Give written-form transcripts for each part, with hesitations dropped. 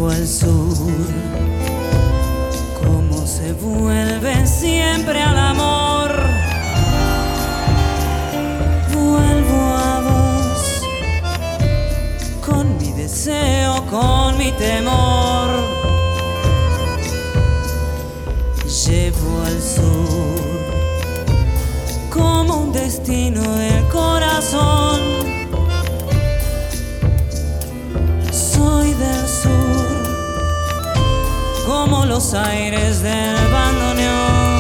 al sur, cómo se vuelve siempre al amor. Vuelvo a vos, con mi deseo, con mi temor. Llevo al sur, como un destino del corazón. Soy del sur, como los aires del bandoneón.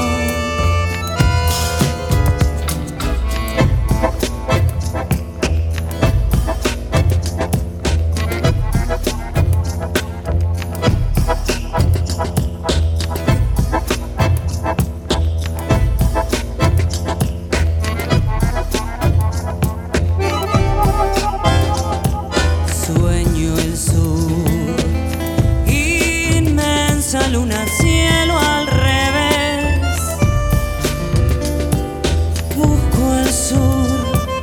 Sueño el sur, inmensa luna, cielo al revés. Busco el sur,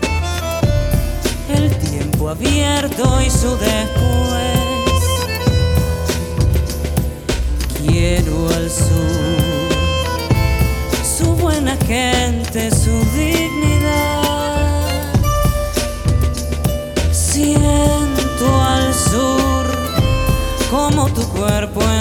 el tiempo abierto y su después. Quiero al sur, su buena gente, su dignidad. Siento al sur, como tu cuerpo